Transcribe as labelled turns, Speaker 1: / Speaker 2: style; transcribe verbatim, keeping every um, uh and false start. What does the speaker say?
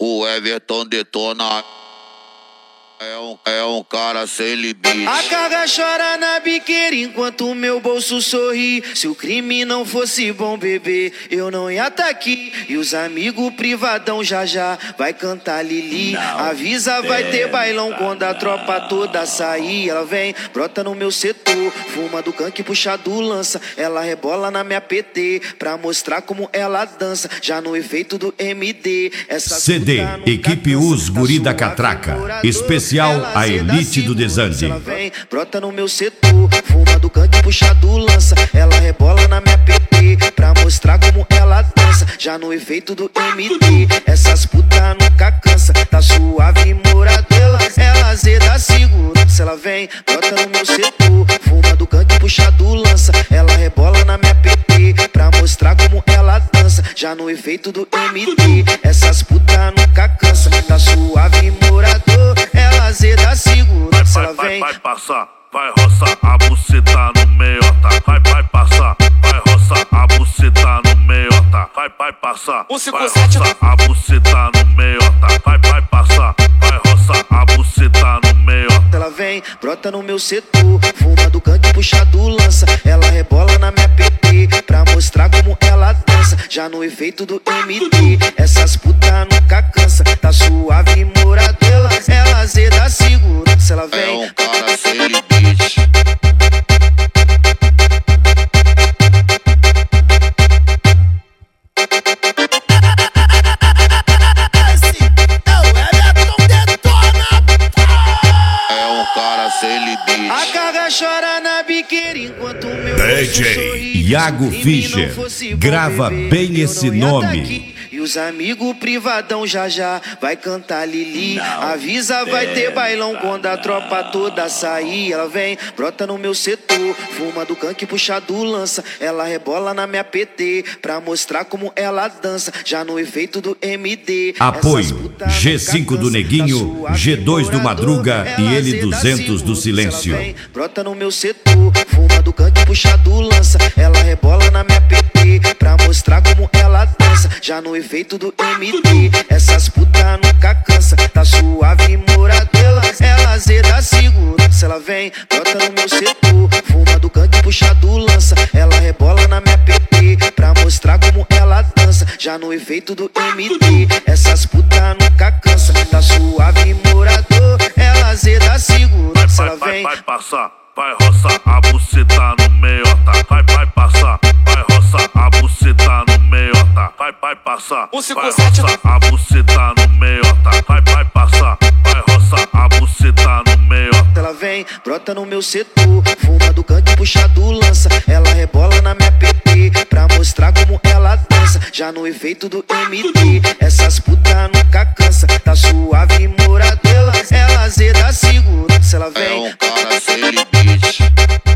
Speaker 1: O Everton detona. É um, é um cara sem limite.
Speaker 2: A carga chora na biqueira enquanto o meu bolso sorri. Se o crime não fosse bom, bebê, eu não ia tá aqui. E os amigos privadão já já vai cantar Lili. Não Avisa, vai ter bailão quando a tropa toda sair. Ela vem, brota no meu setor, fuma do canque, puxa do lança. Ela rebola na minha P T pra mostrar como ela dança. Já no efeito do M D. Essa
Speaker 3: C D, Equipe Us Guri da Catraca. Especial a elite do desande.
Speaker 2: Ela vem, brota no meu setor, fuma do canque, puxa do lança. Ela rebola na minha P T pra mostrar como ela dança. Já no efeito do M D, essas puta nunca cansa. Tá suave moradela, ela zeda segurança. Ela vem, brota no meu setor, fuma do canque, puxa do lança. Ela rebola na minha P T pra mostrar como ela dança. Já no efeito do M D, essas puta nunca cansa. Tá suave morador, ela zeda segurança. Ela vem,
Speaker 4: vai passar, vai roçar a buceta no meiota. Vai, vai passar, vai roçar a buceta no meiota. Vai, vai passar, vai roçar a buceta no meiota. Vai, vai passar, vai roçar a buceta no meiota.
Speaker 2: Ela vem, brota no meu setor, fuma do canque, puxa do lança. Ela rebola na minha P T pra mostrar como ela dança. Já no efeito do M D, essas puta nunca cansa. Tá suave moradela, ela zeda segurança. Ela vem,
Speaker 1: é um cara sem limite. É um cara sem limite.
Speaker 2: a carga chora na biqueira enquanto o meu
Speaker 3: D J Iago Fischer, grava bem esse nome.
Speaker 2: E os amigos privadão já já vai cantar Lili. Avisa, vai ter bailão quando a tropa toda sair. Ela vem, brota no meu setor, fuma do canque, puxa do lança. Ela rebola na minha P T pra mostrar como ela dança. Já no efeito do M D.
Speaker 3: Apoio G cinco do Neguinho, G dois do Madruga e L duzentos do Silêncio.
Speaker 2: Vem, brota no meu setor, fuma do canque, puxa do lança. Ela rebola na minha P T pra mostrar como ela dança. Já no efeito do M D, essas puta nunca cansa. Tá suave moradela, ela zeda segurança. Ela vem, brota no meu setor, fuma do canque, puxa do lança. Ela rebola na minha P T pra mostrar como ela dança. Já no efeito do M D, essas puta nunca cansa. Tá suave morador, ela zeda segurança. Ela vem,
Speaker 4: vai passar, vai roçar a buceta no meiota. Vai, vai passar, vai roçar a buceta no meiota. Vai, vai passar, vai roçar a buceta no meiota. Vai, vai passar, vai roçar a buceta no meiota.
Speaker 2: ela vem, brota no meu setor, fuma do canque, puxa do lança. Ela rebola na minha P T pra mostrar como ela dança. Já no efeito do M D, essas puta nunca cansa. Tá suave moradela, ela zeda segurança. Ela
Speaker 1: É
Speaker 2: vem,
Speaker 1: um cara sem limite.